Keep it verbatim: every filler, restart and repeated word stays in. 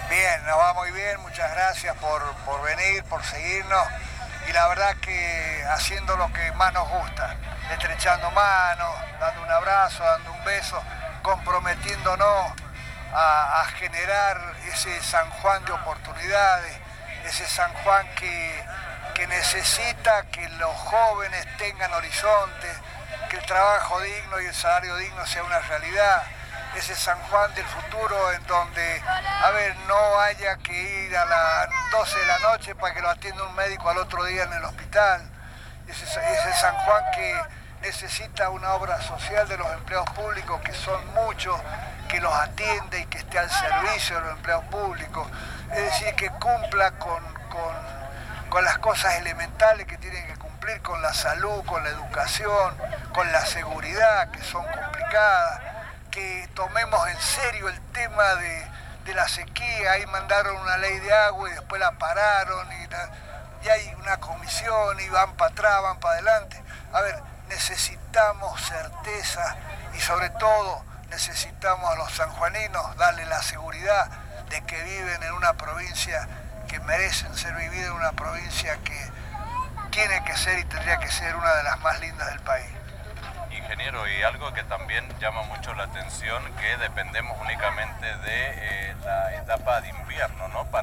Bien, nos va muy bien, muchas gracias por, por venir, por seguirnos y la verdad que haciendo lo que más nos gusta, estrechando manos, dando un abrazo, dando un beso, comprometiéndonos a, a generar ese San Juan de oportunidades, ese San Juan que, que necesita que los jóvenes tengan horizontes, que el trabajo digno y el salario digno sea una realidad. Ese San Juan del futuro en donde, a ver, no haya que ir a las doce de la noche para que lo atienda un médico al otro día en el hospital. Ese, ese San Juan que necesita una obra social de los empleados públicos, que son muchos, que los atiende y que esté al servicio de los empleados públicos. Es decir, que cumpla con, con, con las cosas elementales que tienen que cumplir, con la salud, con la educación, con la seguridad, que son complicadas. Que tomemos en serio el tema de, de la sequía. Ahí mandaron una ley de agua y después la pararon y, la, y hay una comisión y van para atrás, van para adelante. A ver, necesitamos certeza y sobre todo necesitamos a los sanjuaninos darle la seguridad de que viven en una provincia que merecen ser vividas, en una provincia que tiene que ser y tendría que ser una de las más lindas del país. Ingeniero, y algo que también llama mucho la atención, que dependemos únicamente de eh, la etapa de invierno, ¿no? Para